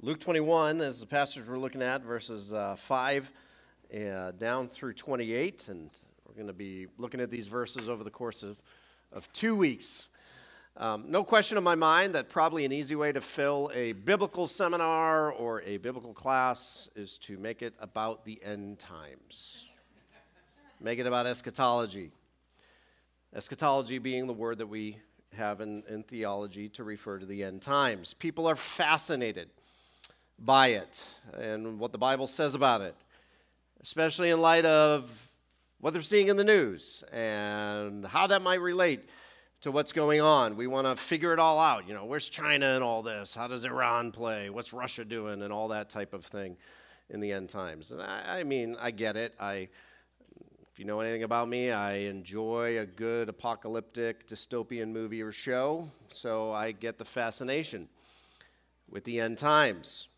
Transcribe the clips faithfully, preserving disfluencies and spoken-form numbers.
Luke twenty-one is the passage we're looking at, verses uh, five uh, down through twenty-eight, and we're going to be looking at these verses over the course of, of two weeks. Um, no question in my mind that probably an easy way to fill a biblical seminar or a biblical class is to make it about the end times. Make it about eschatology. Eschatology being the word that we have in, in theology to refer to the end times. People are fascinated by it and what the Bible says about it, especially in light of what they're seeing in the news and how that might relate to what's going on. We want to figure it all out. You know, where's China in all this? How does Iran play? What's Russia doing? And all that type of thing in the end times. And I, I mean, I get it. I, if you know anything about me, I enjoy a good apocalyptic dystopian movie or show, so I get the fascination with the end times.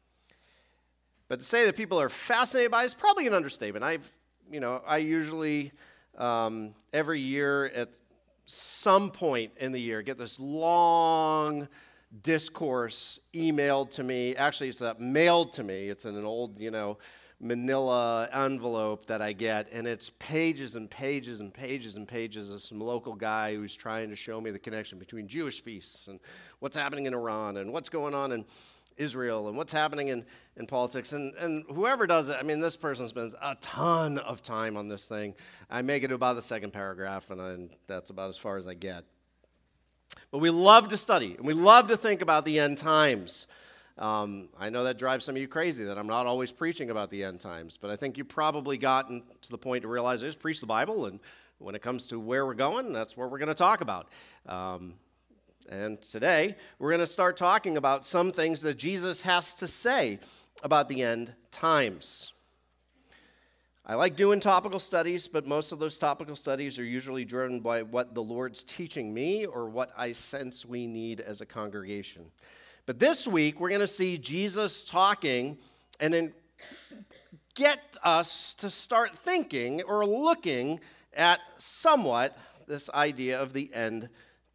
But to say that people are fascinated by it is probably an understatement. I've, you know, I usually um, every year at some point in the year get this long discourse emailed to me. Actually, it's uh, mailed to me. It's in an old, you know, manila envelope that I get, and it's pages and pages and pages and pages of some local guy who's trying to show me the connection between Jewish feasts and what's happening in Iran and what's going on in Israel and what's happening in, in politics. And, and whoever does it, I mean, this person spends a ton of time on this thing. I make it to about the second paragraph, and, I, and that's about as far as I get. But we love to study, and we love to think about the end times. Um, I know that drives some of you crazy, that I'm not always preaching about the end times, but I think you've probably gotten to the point to realize I just preach the Bible, and when it comes to where we're going, that's what we're going to talk about. Um, And today, we're going to start talking about some things that Jesus has to say about the end times. I like doing topical studies, but most of those topical studies are usually driven by what the Lord's teaching me or what I sense we need as a congregation. But this week, we're going to see Jesus talking and then get us to start thinking or looking at somewhat this idea of the end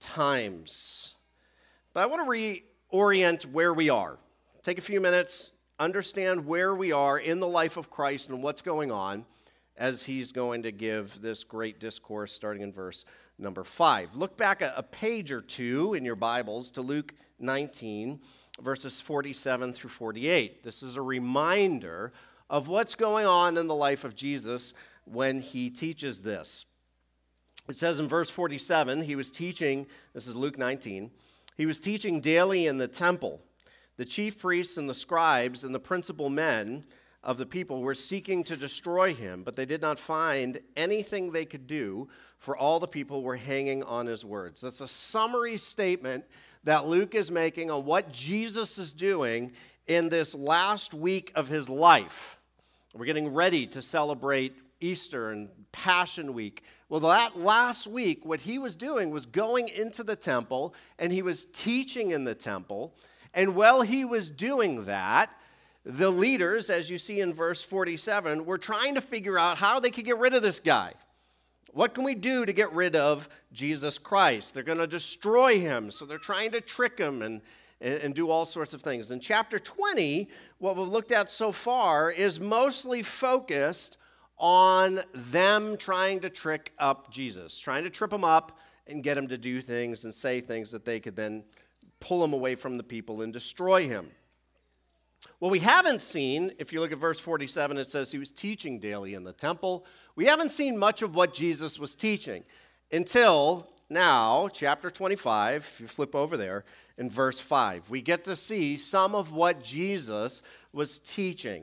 times. But I want to reorient where we are. Take a few minutes, understand where we are in the life of Christ and what's going on as he's going to give this great discourse starting in verse number five. Look back a, a page or two in your Bibles to Luke nineteen, verses forty-seven through forty-eight. This is a reminder of what's going on in the life of Jesus when he teaches this. It says in verse forty-seven, he was teaching, this is Luke nineteen, he was teaching daily in the temple. The chief priests and the scribes and the principal men of the people were seeking to destroy him, but they did not find anything they could do, for all the people were hanging on his words. That's a summary statement that Luke is making on what Jesus is doing in this last week of his life. We're getting ready to celebrate Easter and Passion Week. Well, that last week, what he was doing was going into the temple, and he was teaching in the temple. And while he was doing that, the leaders, as you see in verse forty-seven, were trying to figure out how they could get rid of this guy. What can we do to get rid of Jesus Christ? They're going to destroy him, so they're trying to trick him and, and, and do all sorts of things. In chapter twenty, what we've looked at so far is mostly focused on them trying to trick up Jesus, trying to trip him up and get him to do things and say things that they could then pull him away from the people and destroy him. What we haven't seen, if you look at verse forty-seven, it says he was teaching daily in the temple. We haven't seen much of what Jesus was teaching until now, chapter twenty-five, if you flip over there, in verse five. We get to see some of what Jesus was teaching.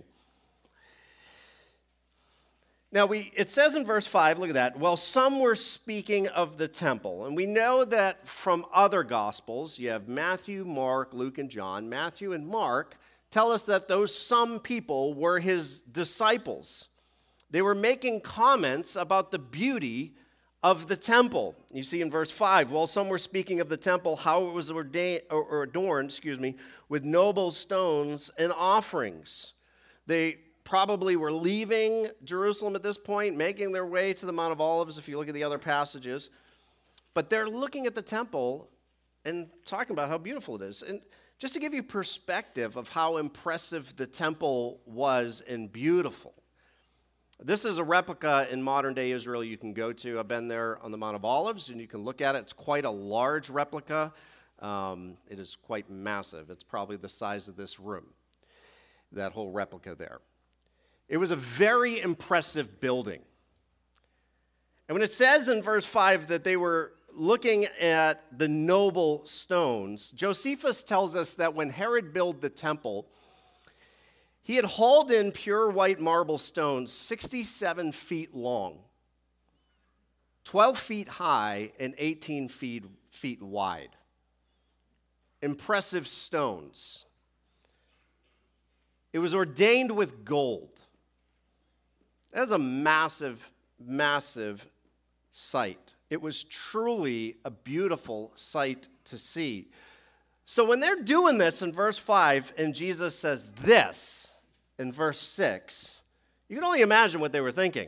Now, we it says in verse five, look at that, well, some were speaking of the temple. And we know that from other Gospels, you have Matthew, Mark, Luke, and John. Matthew and Mark tell us that those some people were his disciples. They were making comments about the beauty of the temple. You see in verse five, well, some were speaking of the temple, how it was ordained, or adorned, excuse me, with noble stones and offerings. They probably were leaving Jerusalem at this point, making their way to the Mount of Olives, if you look at the other passages. But they're looking at the temple and talking about how beautiful it is. And just to give you perspective of how impressive the temple was and beautiful, this is a replica in modern-day Israel you can go to. I've been there on the Mount of Olives, and you can look at it. It's quite a large replica. Um, it is quite massive. It's probably the size of this room, that whole replica there. It was a very impressive building. And when it says in verse five that they were looking at the noble stones, Josephus tells us that when Herod built the temple, he had hauled in pure white marble stones sixty-seven feet long, twelve feet high, and eighteen feet, feet wide. Impressive stones. It was ordained with gold. That is a massive, massive sight. It was truly a beautiful sight to see. So when they're doing this in verse five, and Jesus says this in verse six, you can only imagine what they were thinking.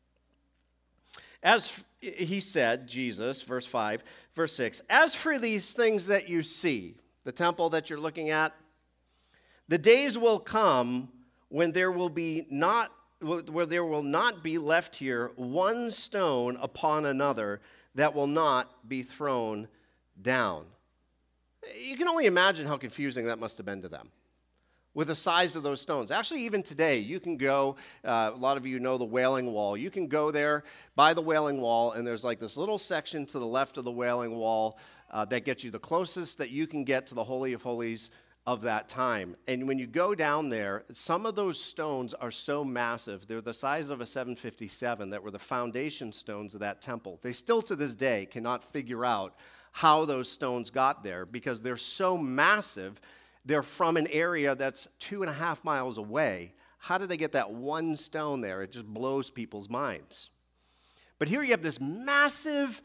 As he said, Jesus, verse five, verse six, as for these things that you see, the temple that you're looking at, the days will come when there will be not where there will not be left here one stone upon another that will not be thrown down. You can only imagine how confusing that must have been to them with the size of those stones. Actually, even today, you can go, uh, a lot of you know the Wailing Wall. You can go there by the Wailing Wall, and there's like this little section to the left of the Wailing Wall uh, that gets you the closest that you can get to the Holy of Holies of that time. And when you go down there, some of those stones are so massive, they're the size of a seven fifty-seven, that were the foundation stones of that temple. They still to this day cannot figure out how those stones got there because they're so massive. They're from an area that's two and a half miles away. How did they get that one stone there? It just blows people's minds. But here you have this massive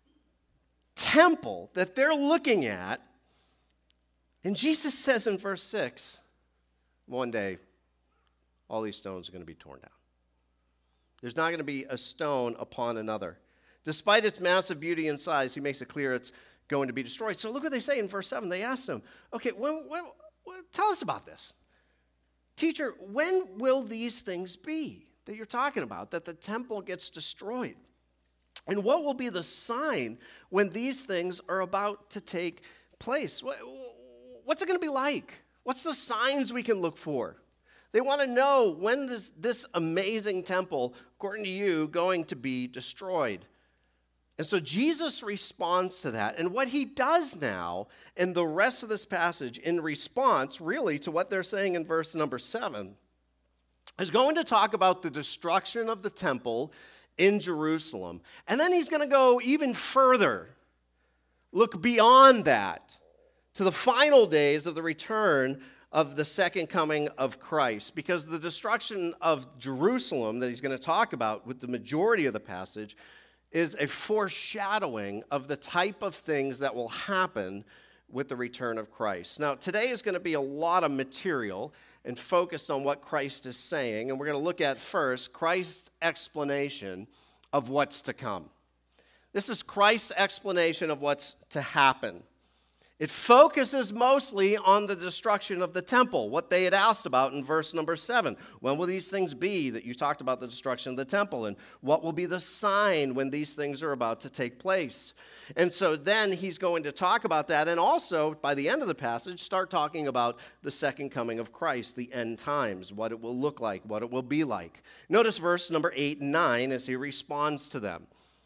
temple that they're looking at. And Jesus says in verse six, one day, all these stones are going to be torn down. There's not going to be a stone upon another. Despite its massive beauty and size, he makes it clear it's going to be destroyed. So look what they say in verse seven. They asked him, okay, when, when, when, tell us about this. Teacher, when will these things be that you're talking about, that the temple gets destroyed? And what will be the sign when these things are about to take place? What's it going to be like? What's the signs we can look for? They want to know, when is this amazing temple, according to you, going to be destroyed? And so Jesus responds to that. And what he does now in the rest of this passage, in response really to what they're saying in verse number seven, is going to talk about the destruction of the temple in Jerusalem. And then he's going to go even further, look beyond that, to the final days of the return of the second coming of Christ. Because the destruction of Jerusalem that he's going to talk about with the majority of the passage is a foreshadowing of the type of things that will happen with the return of Christ. Now, today is going to be a lot of material and focused on what Christ is saying. And we're going to look at first Christ's explanation of what's to come. This is Christ's explanation of what's to happen. It focuses mostly on the destruction of the temple, what they had asked about in verse number seven. When will these things be that you talked about the destruction of the temple? And what will be the sign when these things are about to take place? And so then he's going to talk about that, and also, by the end of the passage, start talking about the second coming of Christ, the end times, what it will look like, what it will be like. Notice verse number eight and nine as he responds to them.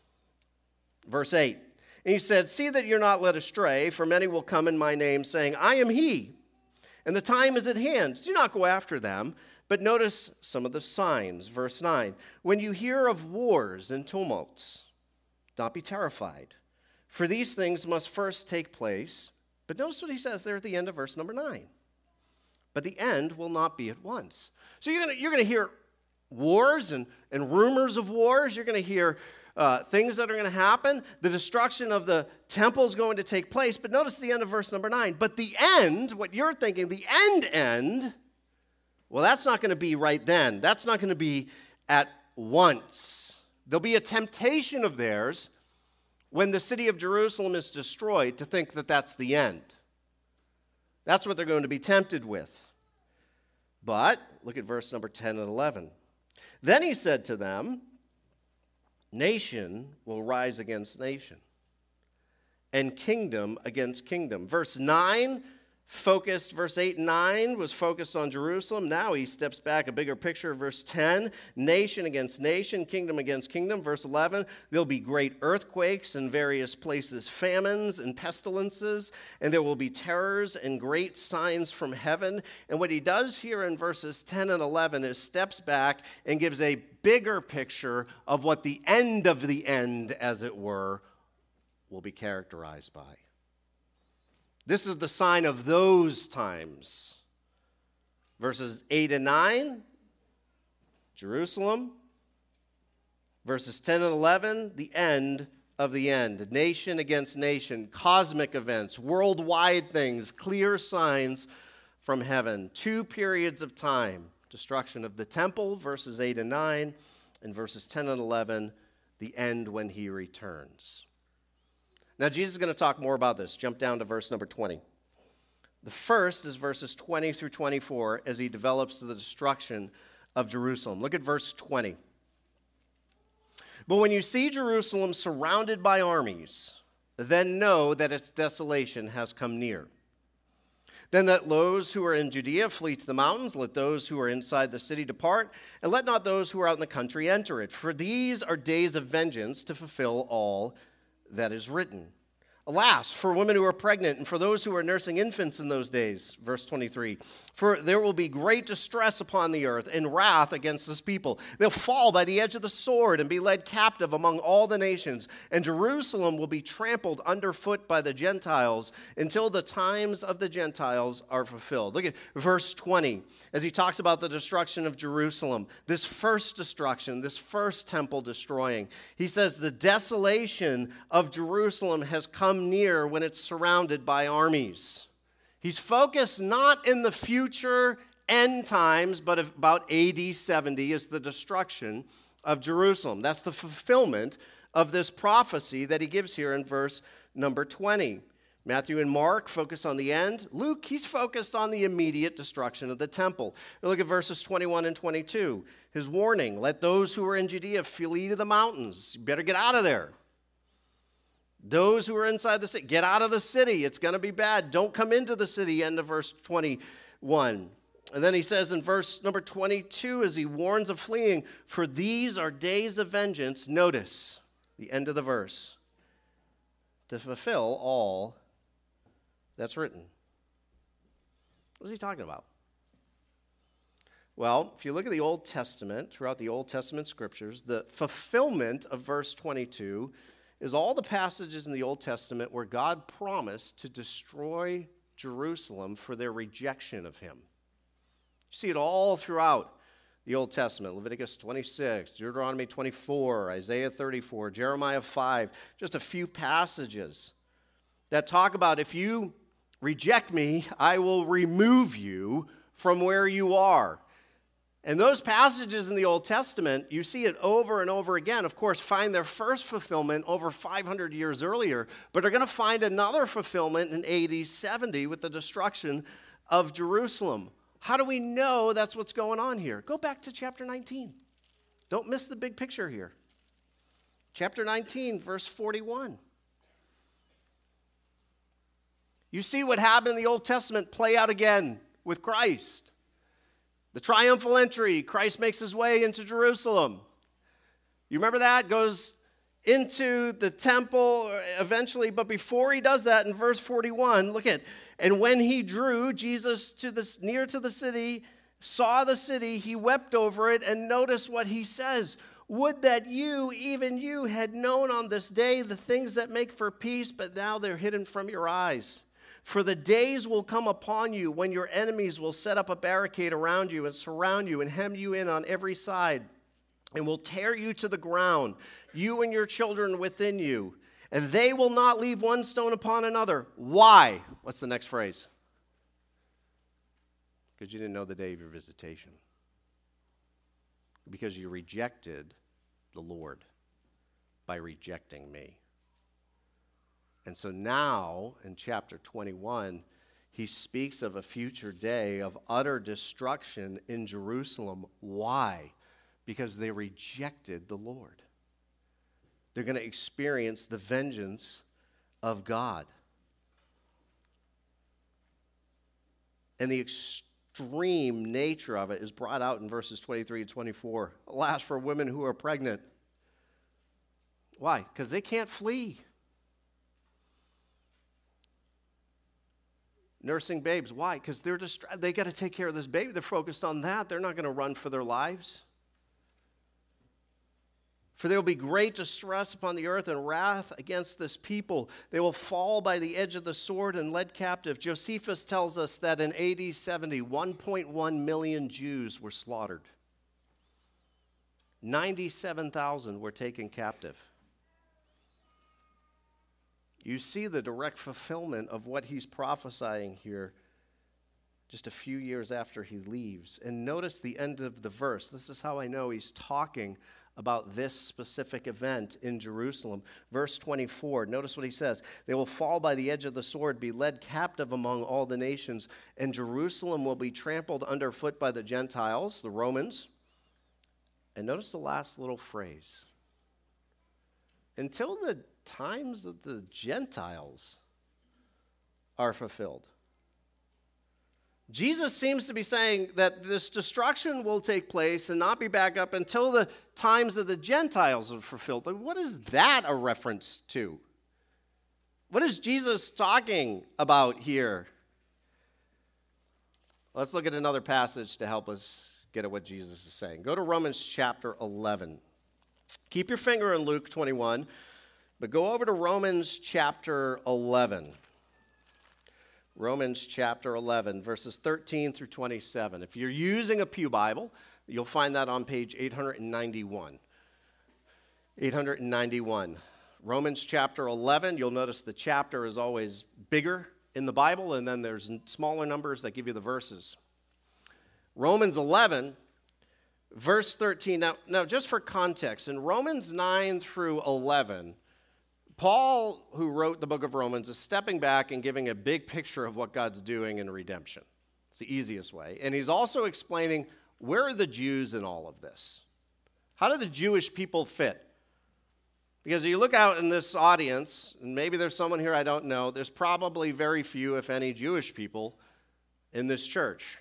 Verse eight. And he said, see that you're not led astray, for many will come in my name, saying, I am he, and the time is at hand. Do not go after them. But notice some of the signs. Verse nine, when you hear of wars and tumults, don't be terrified, for these things must first take place. But notice what he says there at the end of verse number nine. But the end will not be at once. So you're going you're going to hear wars and, and rumors of wars. You're going to hear Uh, things that are going to happen. The destruction of the temple is going to take place. But notice the end of verse number nine. But the end, what you're thinking, the end end, well, that's not going to be right then. That's not going to be at once. There'll be a temptation of theirs when the city of Jerusalem is destroyed, to think that that's the end. That's what they're going to be tempted with. But, look at verse number ten and eleven. Then he said to them, nation will rise against nation, and kingdom against kingdom. Verse nine focused, verse eight and nine was focused on Jerusalem. Now he steps back, a bigger picture. Verse ten, nation against nation, kingdom against kingdom. Verse eleven, there'll be great earthquakes in various places, famines and pestilences, and there will be terrors and great signs from heaven. And what he does here in verses ten and eleven is steps back and gives a bigger picture of what the end of the end, as it were, will be characterized by. This is the sign of those times. Verses eight and nine, Jerusalem. Verses ten and eleven, the end of the end. Nation against nation, cosmic events, worldwide things, clear signs from heaven. Two periods of time. Destruction of the temple, verses eight and nine, and verses ten and eleven, the end when he returns. Now, Jesus is going to talk more about this. Jump down to verse number twenty. The first is verses twenty through twenty-four as he develops the destruction of Jerusalem. Look at verse twenty. But when you see Jerusalem surrounded by armies, then know that its desolation has come near. Then let those who are in Judea flee to the mountains, let those who are inside the city depart, and let not those who are out in the country enter it. For these are days of vengeance to fulfill all that is written. Alas, for women who are pregnant and for those who are nursing infants in those days, verse twenty-three, for there will be great distress upon the earth and wrath against this people. They'll fall by the edge of the sword and be led captive among all the nations, and Jerusalem will be trampled underfoot by the Gentiles until the times of the Gentiles are fulfilled. Look at verse twenty as he talks about the destruction of Jerusalem, this first destruction, this first temple destroying. He says the desolation of Jerusalem has come near when it's surrounded by armies. He's focused not in the future end times, but about A D seventy is the destruction of Jerusalem. That's the fulfillment of this prophecy that he gives here in verse number twenty. Matthew and Mark focus on the end. Luke, he's focused on the immediate destruction of the temple. Look at verses twenty-one and twenty-two. His warning, let those who are in Judea flee to the mountains. You better get out of there. Those who are inside the city, get out of the city. It's going to be bad. Don't come into the city, end of verse twenty-one. And then he says in verse number twenty-two, as he warns of fleeing, for these are days of vengeance. Notice the end of the verse. To fulfill all that's written. What is he talking about? Well, if you look at the Old Testament, throughout the Old Testament scriptures, the fulfillment of verse twenty-two is all the passages in the Old Testament where God promised to destroy Jerusalem for their rejection of him. You see it all throughout the Old Testament. Leviticus twenty-six, Deuteronomy twenty-four, Isaiah thirty-four, Jeremiah five, just a few passages that talk about if you reject me, I will remove you from where you are. And those passages in the Old Testament, you see it over and over again, of course, find their first fulfillment over five hundred years earlier, but are going to find another fulfillment in A D seventy with the destruction of Jerusalem. How do we know that's what's going on here? Go back to chapter nineteen. Don't miss the big picture here. Chapter nineteen, verse forty-one. You see what happened in the Old Testament play out again with Christ. The triumphal entry, Christ makes his way into Jerusalem. You remember that? Goes into the temple eventually, but before he does that, in verse forty-one, look at, and when he drew Jesus to this near to the city, saw the city, he wept over it, and notice what he says. Would that you, even you, had known on this day the things that make for peace, but now they're hidden from your eyes. For the days will come upon you when your enemies will set up a barricade around you and surround you and hem you in on every side and will tear you to the ground, you and your children within you. And they will not leave one stone upon another. Why? What's the next phrase? Because you didn't know the day of your visitation. Because you rejected the Lord by rejecting me. And so now, in chapter twenty-one, he speaks of a future day of utter destruction in Jerusalem. Why? Because they rejected the Lord. They're going to experience the vengeance of God. And the extreme nature of it is brought out in verses twenty-three and twenty-four. Alas, for women who are pregnant. Why? Because they can't flee. Nursing babes. Why? Because they're distra- they got to take care of this baby. They're focused on that. They're not going to run for their lives. For there will be great distress upon the earth and wrath against this people. They will fall by the edge of the sword and led captive. Josephus tells us that in A D seventy, one point one million Jews were slaughtered. ninety-seven thousand were taken captive. You see the direct fulfillment of what he's prophesying here just a few years after he leaves. And notice the end of the verse. This is how I know he's talking about this specific event in Jerusalem. Verse twenty-four, notice what he says. They will fall by the edge of the sword, be led captive among all the nations, and Jerusalem will be trampled underfoot by the Gentiles, the Romans. And notice the last little phrase. Until the times of the Gentiles are fulfilled. Jesus seems to be saying that this destruction will take place and not be back up until the times of the Gentiles are fulfilled. What is that a reference to? What is Jesus talking about here? Let's look at another passage to help us get at what Jesus is saying. Go to Romans chapter eleven. Keep your finger in Luke twenty-one, but go over to Romans chapter eleven. Romans chapter eleven, verses thirteen through twenty-seven. If you're using a Pew Bible, you'll find that on page eight ninety-one. eight ninety-one. Romans chapter eleven, you'll notice the chapter is always bigger in the Bible, and then there's smaller numbers that give you the verses. Romans eleven, verse thirteen. Now, now just for context, in Romans nine through eleven, Paul, who wrote the book of Romans, is stepping back and giving a big picture of what God's doing in redemption. It's the easiest way. And he's also explaining, where are the Jews in all of this? How do the Jewish people fit? Because you look out in this audience, and maybe there's someone here I don't know, there's probably very few, if any, Jewish people in this church.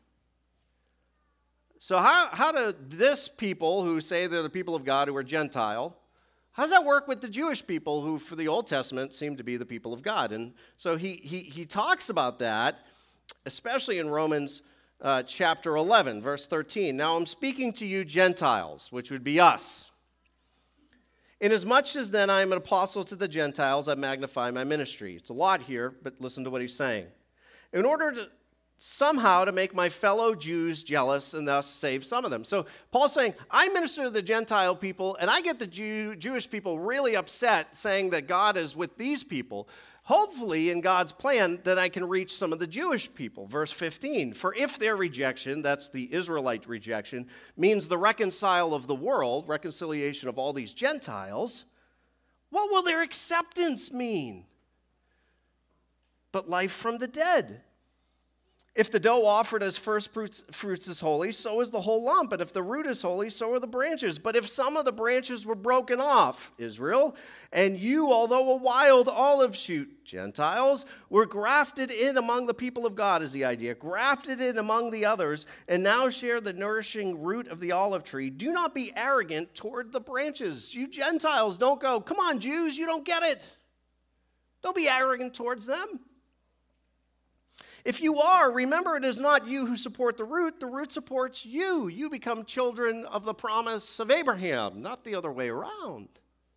So how, how do this people, who say they're the people of God, who are Gentile, how does that work with the Jewish people who, for the Old Testament, seem to be the people of God? And so he he he talks about that, especially in Romans uh, chapter eleven, verse thirteen. Now I'm speaking to you Gentiles, which would be us. Inasmuch as then I am an apostle to the Gentiles, I magnify my ministry. It's a lot here, but listen to what he's saying. In order to somehow to make my fellow Jews jealous and thus save some of them. So Paul's saying, I minister to the Gentile people, and I get the Jew, Jewish people really upset, saying that God is with these people. Hopefully, in God's plan, that I can reach some of the Jewish people. Verse fifteen, for if their rejection, that's the Israelite rejection, means the reconcile of the world, reconciliation of all these Gentiles, what will their acceptance mean? But life from the dead. If the dough offered as first fruits, fruits is holy, so is the whole lump. And if the root is holy, so are the branches. But if some of the branches were broken off, Israel, and you, although a wild olive shoot, Gentiles, were grafted in among the people of God, is the idea, grafted in among the others, and now share the nourishing root of the olive tree, do not be arrogant toward the branches. You Gentiles, don't go, come on, Jews, you don't get it. Don't be arrogant towards them. If you are, remember it is not you who support the root, the root supports you. You become children of the promise of Abraham, not the other way around.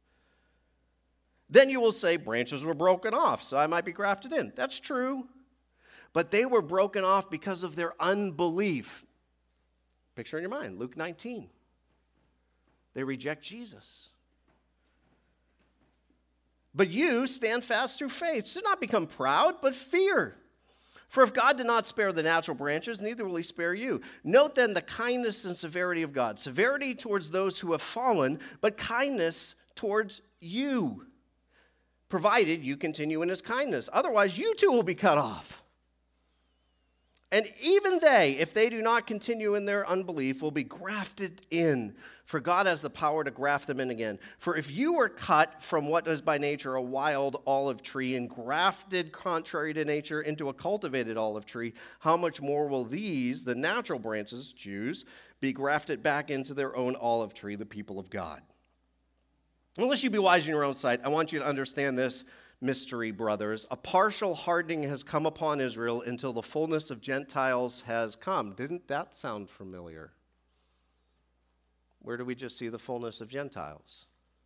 Then you will say, branches were broken off, so I might be grafted in. That's true, but they were broken off because of their unbelief. Picture in your mind, Luke nineteen. They reject Jesus. But you stand fast through faith. Do not become proud, but fear. For if God did not spare the natural branches, neither will he spare you. Note then the kindness and severity of God. Severity towards those who have fallen, but kindness towards you. provided you continue in his kindness. Otherwise, you too will be cut off. And even they, if they do not continue in their unbelief, will be grafted in, for God has the power to graft them in again. For if you were cut from what is by nature a wild olive tree and grafted contrary to nature into a cultivated olive tree, how much more will these, the natural branches, Jews, be grafted back into their own olive tree, the people of God? Unless you be wise in your own sight, I want you to understand this mystery, brothers. A partial hardening has come upon Israel until the fullness of Gentiles has come. Didn't that sound familiar? Where do we just see the fullness of Gentiles?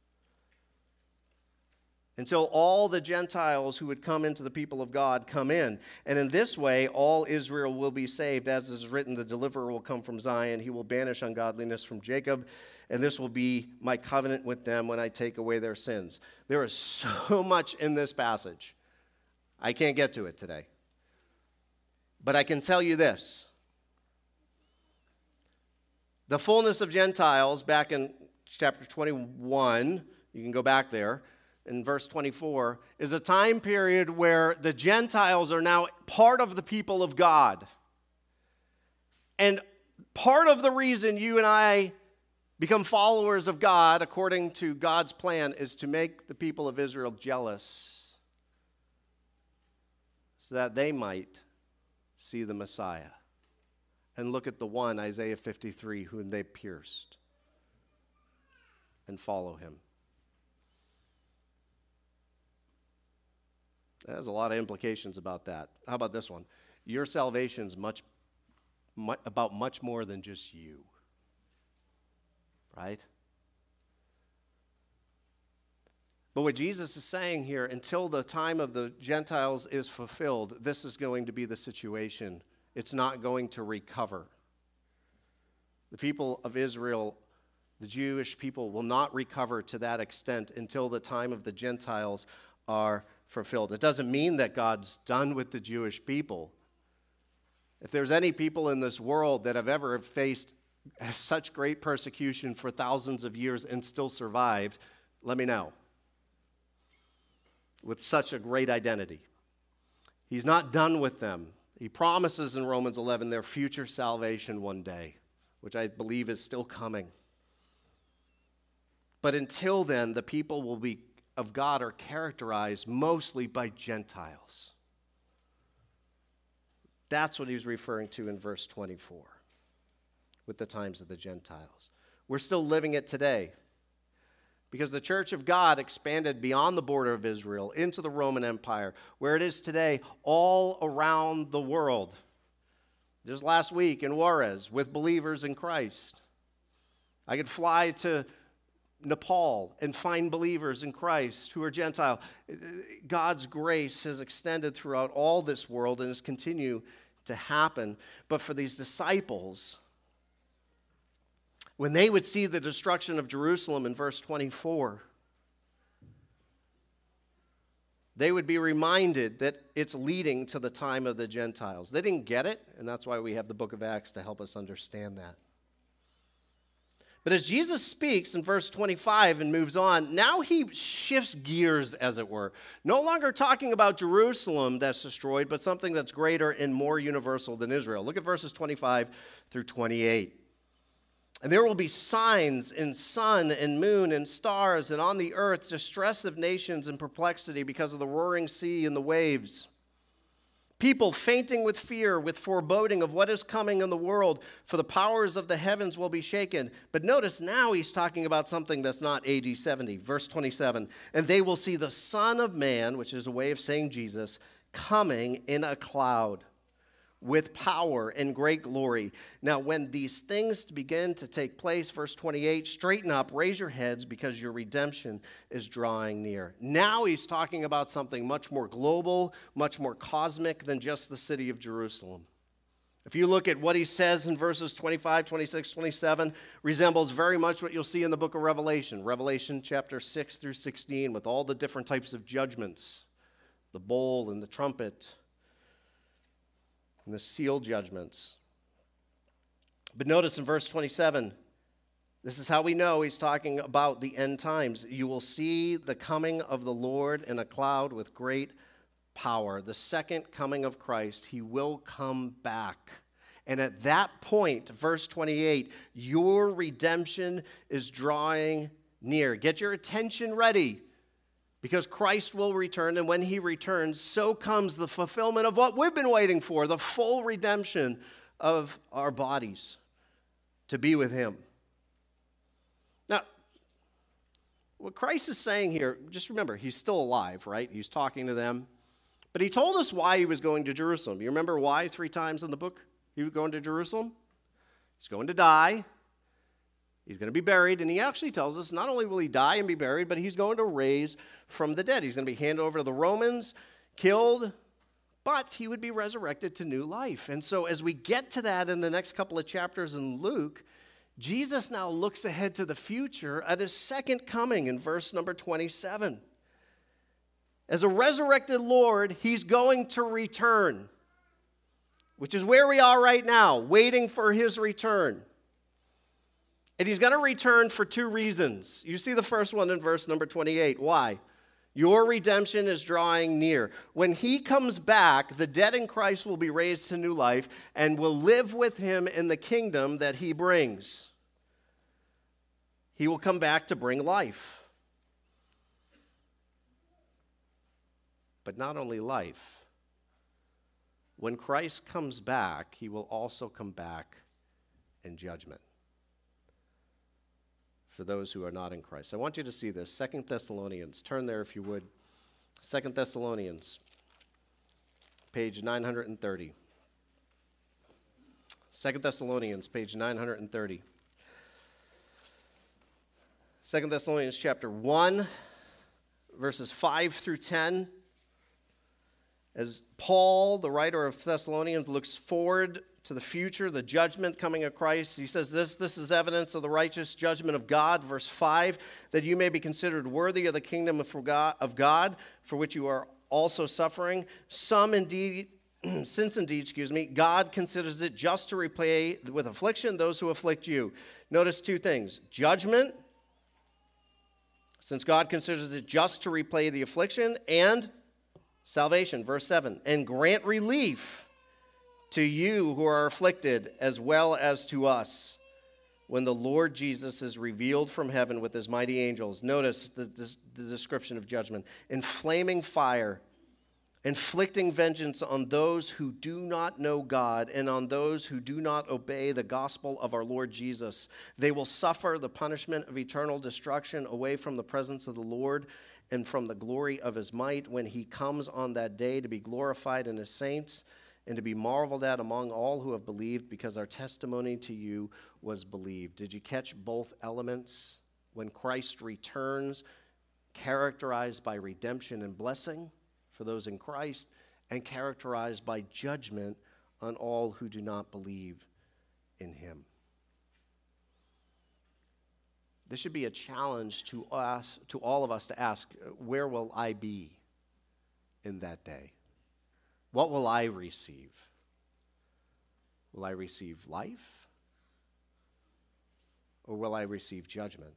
Until all the Gentiles who would come into the people of God come in. And in this way, all Israel will be saved. As is written, the deliverer will come from Zion. He will banish ungodliness from Jacob. And this will be my covenant with them when I take away their sins. There is so much in this passage. I can't get to it today. But I can tell you this. The fullness of Gentiles, back in chapter twenty-one, you can go back there, in verse twenty-four, is a time period where the Gentiles are now part of the people of God. And part of the reason you and I become followers of God, according to God's plan, is to make the people of Israel jealous so that they might see the Messiah and look at the one, Isaiah fifty-three, whom they pierced, and follow him. There's a lot of implications about that. How about this one? Your salvation is much, much, about much more than just you. Right? But what Jesus is saying here, until the time of the Gentiles is fulfilled, this is going to be the situation. It's not going to recover. The people of Israel, the Jewish people, will not recover to that extent until the time of the Gentiles are fulfilled. It doesn't mean that God's done with the Jewish people. If there's any people in this world that have ever faced such great persecution for thousands of years and still survived, let me know. With such a great identity. He's not done with them. He promises in Romans eleven their future salvation one day, which I believe is still coming. But until then, the people will be of God are characterized mostly by Gentiles. That's what he's referring to in verse twenty-four, with the times of the Gentiles. We're still living it today because the church of God expanded beyond the border of Israel into the Roman Empire, where it is today all around the world. Just last week in Juarez with believers in Christ. I could fly to Nepal and find believers in Christ who are Gentile. God's grace has extended throughout all this world and has continued to happen. But for these disciples, when they would see the destruction of Jerusalem in verse twenty-four, they would be reminded that it's leading to the time of the Gentiles. They didn't get it, and that's why we have the book of Acts to help us understand that. But as Jesus speaks in verse twenty-five and moves on, now he shifts gears, as it were. No longer talking about Jerusalem that's destroyed, but something that's greater and more universal than Israel. Look at verses twenty-five through twenty-eight. And there will be signs in sun and moon and stars, and on the earth distress of nations and perplexity because of the roaring sea and the waves. People fainting with fear, with foreboding of what is coming in the world, for the powers of the heavens will be shaken. But notice now he's talking about something that's not A D seventy. Verse twenty-seven, and they will see the Son of Man, which is a way of saying Jesus, coming in a cloud with power and great glory. Now, when these things begin to take place, verse twenty-eight, straighten up, raise your heads, because your redemption is drawing near. Now he's talking about something much more global, much more cosmic than just the city of Jerusalem. If you look at what he says in verses twenty-five, twenty-six, twenty-seven, resembles very much what you'll see in the book of Revelation. Revelation chapter six through sixteen, with all the different types of judgments, the bowl and the trumpet, and the seal judgments. But notice in verse twenty-seven, This is how we know he's talking about the end times. You will see the coming of the Lord in a cloud with great power. The second coming of Christ, he will come back. And at that point, verse twenty-eight, your redemption is drawing near. Get your attention ready, because Christ will return, and when he returns, so comes the fulfillment of what we've been waiting for, the full redemption of our bodies to be with him. Now, what Christ is saying here, just remember, he's still alive, right? He's talking to them. But he told us why he was going to Jerusalem. You remember why three times in the book he was going to Jerusalem? He's going to die. He's going to be buried. And he actually tells us not only will he die and be buried, but he's going to raise from the dead. He's going to be handed over to the Romans, killed, but he would be resurrected to new life. And so as we get to that in the next couple of chapters in Luke, Jesus now looks ahead to the future at his second coming in verse number twenty-seven. As a resurrected Lord, he's going to return, which is where we are right now, waiting for his return. And he's going to return for two reasons. You see the first one in verse number twenty-eight. Why? Your redemption is drawing near. When he comes back, the dead in Christ will be raised to new life and will live with him in the kingdom that he brings. He will come back to bring life. But not only life. When Christ comes back, he will also come back in judgment for those who are not in Christ. I want you to see this. Second Thessalonians. Turn there if you would. Second Thessalonians, page nine hundred thirty. Second Thessalonians, page nine hundred thirty. Second Thessalonians chapter one, verses five through ten. As Paul, the writer of Thessalonians, looks forward to the future, the judgment coming of Christ, he says this, this is evidence of the righteous judgment of God, verse five, that you may be considered worthy of the kingdom of God, of God for which you are also suffering. Some indeed, since indeed, excuse me, God considers it just to repay with affliction those who afflict you. Notice two things, judgment, since God considers it just to repay the affliction, and salvation, verse seven, and grant relief to you who are afflicted as well as to us when the Lord Jesus is revealed from heaven with his mighty angels. Notice the, the, the description of judgment. In flaming fire, inflicting vengeance on those who do not know God and on those who do not obey the gospel of our Lord Jesus. They will suffer the punishment of eternal destruction away from the presence of the Lord and from the glory of his might when he comes on that day to be glorified in his saints and to be marveled at among all who have believed, because our testimony to you was believed. Did you catch both elements? When Christ returns, characterized by redemption and blessing for those in Christ, and characterized by judgment on all who do not believe in him. This should be a challenge to us, to all of us, to ask, where will I be in that day? What will I receive? Will I receive life? Or will I receive judgment?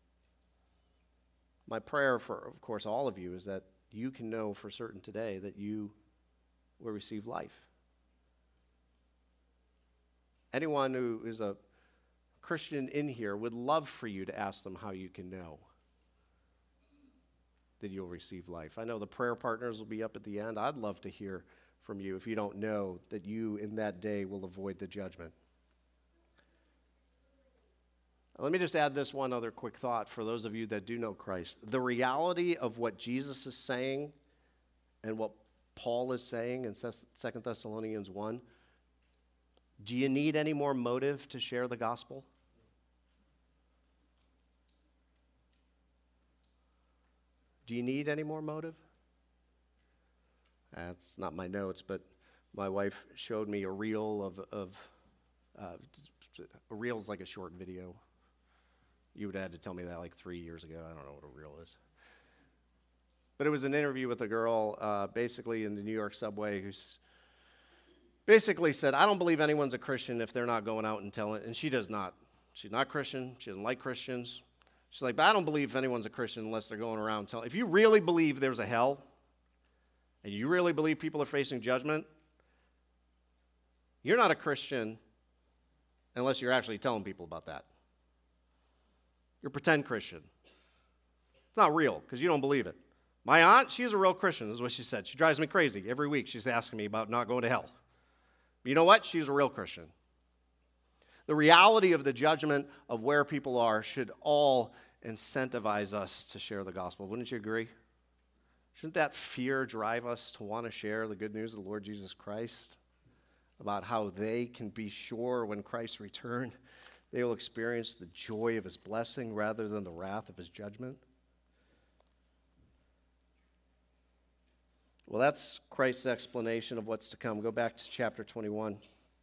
My prayer for, of course, all of you is that you can know for certain today that you will receive life. Anyone who is a Christian in here would love for you to ask them how you can know that you'll receive life. I know the prayer partners will be up at the end. I'd love to hear from you if you don't know that you in that day will avoid the judgment. Let me just add this one other quick thought for those of you that do know Christ. The reality of what Jesus is saying and what Paul is saying in Second Thessalonians one, do you need any more motive to share the gospel? Do you need any more motive? That's not my notes, but my wife showed me a reel of, of uh, a reel is like a short video. You would have had to tell me that like three years ago. I don't know what a reel is. But it was an interview with a girl uh, basically in the New York subway who's basically said, I don't believe anyone's a Christian if they're not going out and telling, and she does not She's not Christian. She doesn't like Christians. She's like, but I don't believe anyone's a Christian unless they're going around telling. If you really believe there's a hell, and you really believe people are facing judgment, you're not a Christian unless you're actually telling people about that. You're a pretend Christian. It's not real because you don't believe it. My aunt, she's a real Christian, is what she said. She drives me crazy. Every week she's asking me about not going to hell. But you know what? She's a real Christian. The reality of the judgment of where people are should all incentivize us to share the gospel. Wouldn't you agree? Shouldn't that fear drive us to want to share the good news of the Lord Jesus Christ about how they can be sure when Christ returns, they will experience the joy of his blessing rather than the wrath of his judgment? Well, that's Christ's explanation of what's to come. Go back to chapter twenty-one.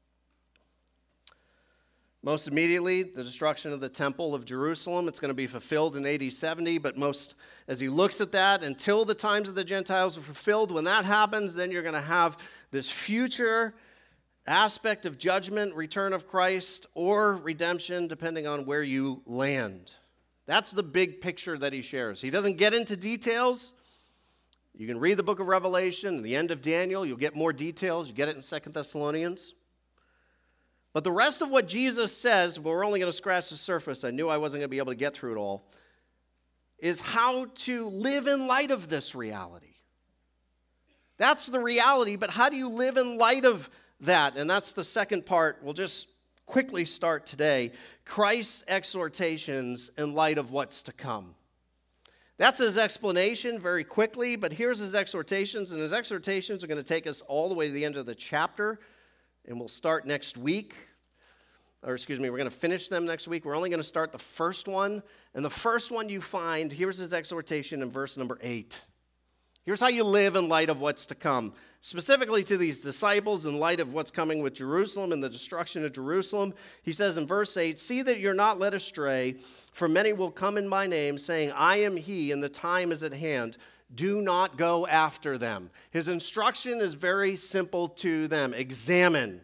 Most immediately, the destruction of the temple of Jerusalem. It's going to be fulfilled in A D seventy, but most, as he looks at that, until the times of the Gentiles are fulfilled, when that happens, then you're going to have this future aspect of judgment, return of Christ, or redemption, depending on where you land. That's the big picture that he shares. He doesn't get into details. You can read the book of Revelation and the end of Daniel. You'll get more details. You get it in Second Thessalonians. But the rest of what Jesus says, we're only going to scratch the surface. I knew I wasn't going to be able to get through it all, is how to live in light of this reality. That's the reality, but how do you live in light of that? And that's the second part. We'll just quickly start today. Christ's exhortations in light of what's to come. That's his explanation very quickly, but here's his exhortations, and his exhortations are going to take us all the way to the end of the chapter, and we'll start next week. Or excuse me, we're going to finish them next week. We're only going to start the first one, and the first one you find, here's his exhortation in verse number eight. Here's how you live in light of what's to come, specifically to these disciples in light of what's coming with Jerusalem and the destruction of Jerusalem. He says in verse eight, "See that you're not led astray, for many will come in my name, saying, 'I am he,' and the time is at hand. Do not go after them." His instruction is very simple to them. Examine.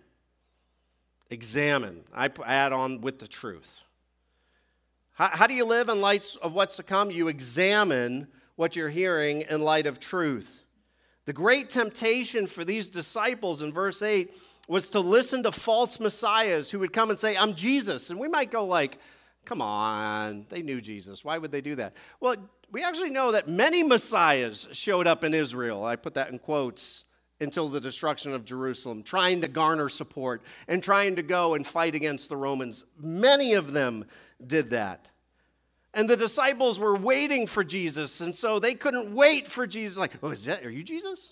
Examine. I add on with the truth. How, how do you live in light of what's to come? You examine what you're hearing in light of truth. The great temptation for these disciples in verse eight was to listen to false messiahs who would come and say, "I'm Jesus." And we might go like, come on, they knew Jesus. Why would they do that? Well, we actually know that many messiahs showed up in Israel. I put that in quotes, until the destruction of Jerusalem, trying to garner support and trying to go and fight against the Romans. Many of them did that. And the disciples were waiting for Jesus, and so they couldn't wait for Jesus. Like, oh, is that, are you Jesus?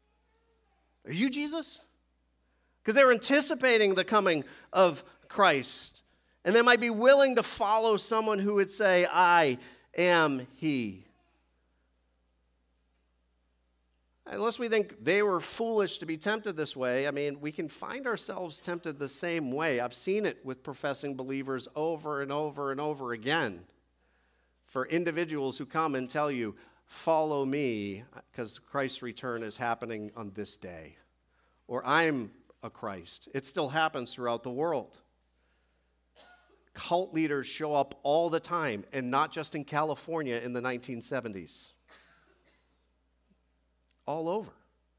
Are you Jesus? Because they were anticipating the coming of Christ. And they might be willing to follow someone who would say, "I am he." Unless we think they were foolish to be tempted this way, I mean, we can find ourselves tempted the same way. I've seen it with professing believers over and over and over again. For individuals who come and tell you, "Follow me, because Christ's return is happening on this day." Or, "I'm a Christ." It still happens throughout the world. Cult leaders show up all the time, and not just in California in the nineteen seventies. All over.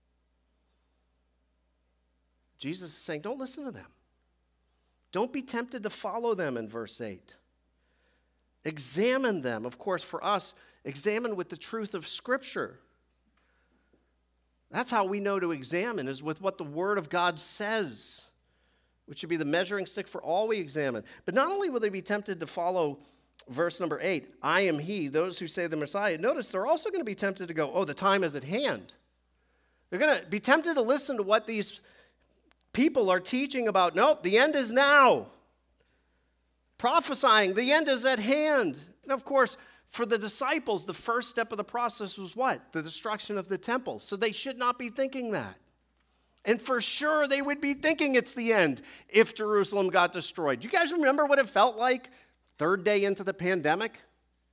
Jesus is saying, don't listen to them. Don't be tempted to follow them in verse eight. Examine them. Of course, for us, examine with the truth of Scripture. That's how we know to examine, is with what the Word of God says, which should be the measuring stick for all we examine. But not only will they be tempted to follow verse number eight, "I am he," those who say the Messiah. Notice they're also going to be tempted to go, "Oh, the time is at hand." They're going to be tempted to listen to what these people are teaching about. Nope, the end is now. Prophesying, the end is at hand. And of course, for the disciples, the first step of the process was what? The destruction of the temple. So they should not be thinking that. And for sure, they would be thinking it's the end if Jerusalem got destroyed. Do you guys remember what it felt like third day into the pandemic?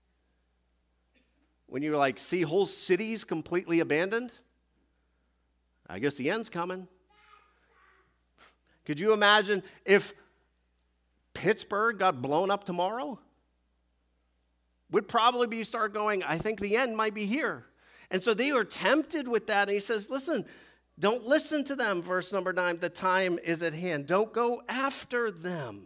When you like see whole cities completely abandoned? I guess the end's coming. Could you imagine if Pittsburgh got blown up tomorrow, would probably be start going, I think the end might be here. And so they were tempted with that. And he says, listen, don't listen to them. Verse number nine, the time is at hand. Don't go after them.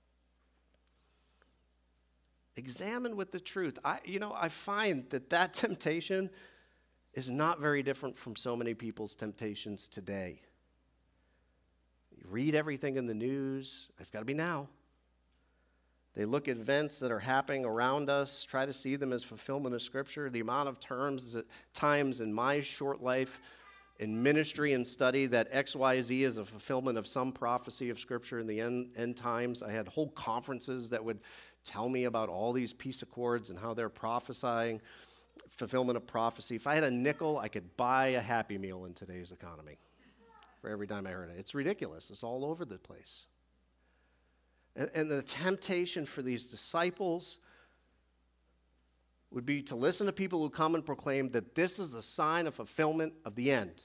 Examine with the truth. I, you know, I find that that temptation is not very different from so many people's temptations today. You read everything in the news. It's got to be now. They look at events that are happening around us, try to see them as fulfillment of Scripture. The amount of terms, that, times in my short life in ministry and study that X Y Z is a fulfillment of some prophecy of Scripture in the end, end times. I had whole conferences that would tell me about all these peace accords and how they're prophesying fulfillment of prophecy. If I had a nickel, I could buy a Happy Meal in today's economy for every time I heard it. It's ridiculous. It's all over the place. And, and the temptation for these disciples would be to listen to people who come and proclaim that this is a sign of fulfillment of the end.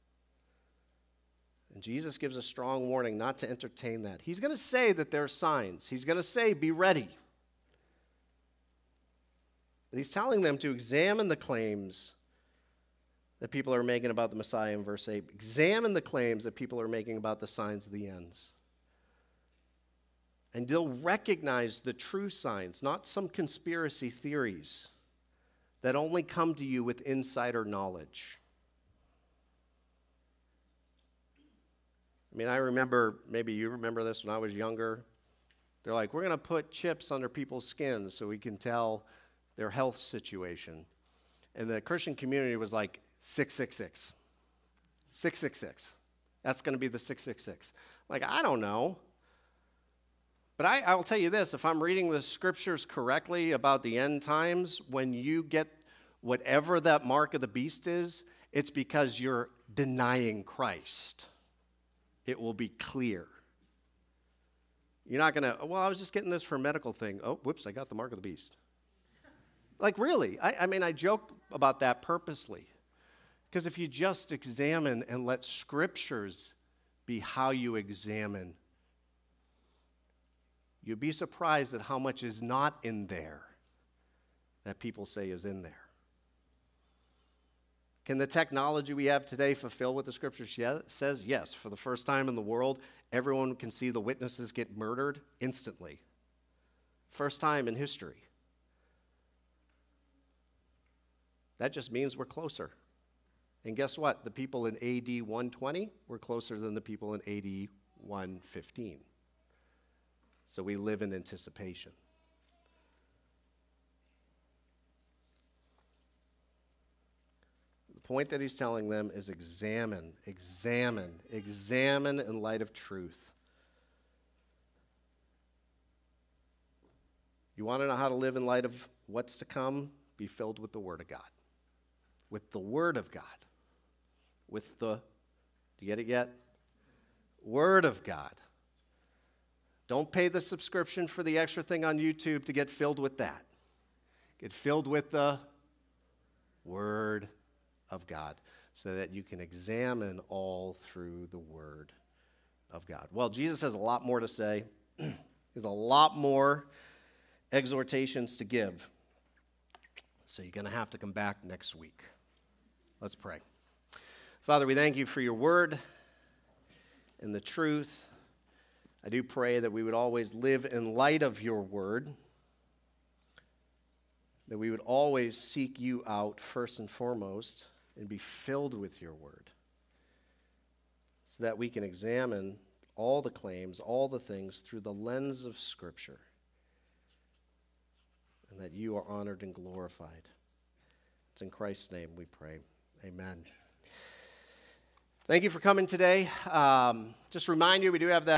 And Jesus gives a strong warning not to entertain that. He's going to say that there are signs. He's going to say, be ready. But he's telling them to examine the claims that people are making about the Messiah in verse eight. Examine the claims that people are making about the signs of the ends. And they'll recognize the true signs, not some conspiracy theories that only come to you with insider knowledge. I mean, I remember, maybe you remember this when I was younger. They're like, we're going to put chips under people's skins so we can tell their health situation. And the Christian community was like, six six six. six six six. That's going to be the six six six. Like, I don't know. But I, I will tell you this, if I'm reading the scriptures correctly about the end times, when you get whatever that mark of the beast is, it's because you're denying Christ. It will be clear. You're not going to, well, I was just getting this for a medical thing. Oh, whoops, I got the mark of the beast. Like, really? I, I mean, I joke about that purposely. Because if you just examine and let scriptures be how you examine, you'd be surprised at how much is not in there that people say is in there. Can the technology we have today fulfill what the scripture says? Yes. For the first time in the world, everyone can see the witnesses get murdered instantly. First time in history. That just means we're closer. And guess what? The people in A D one twenty were closer than the people in A D one fifteen. So we live in anticipation. The point that he's telling them is examine, examine, examine in light of truth. You want to know how to live in light of what's to come? Be filled with the Word of God. With the Word of God. With the, do you get it yet? Word of God. Don't pay the subscription for the extra thing on YouTube to get filled with that. Get filled with the Word of God so that you can examine all through the Word of God. Well, Jesus has a lot more to say. There's a lot more exhortations to give. So you're going to have to come back next week. Let's pray. Father, we thank you for your word and the truth. I do pray that we would always live in light of your word, that we would always seek you out first and foremost and be filled with your word, so that we can examine all the claims, all the things through the lens of Scripture, and that you are honored and glorified. It's in Christ's name we pray. Amen. Thank you for coming today. Um, just remind you, we do have that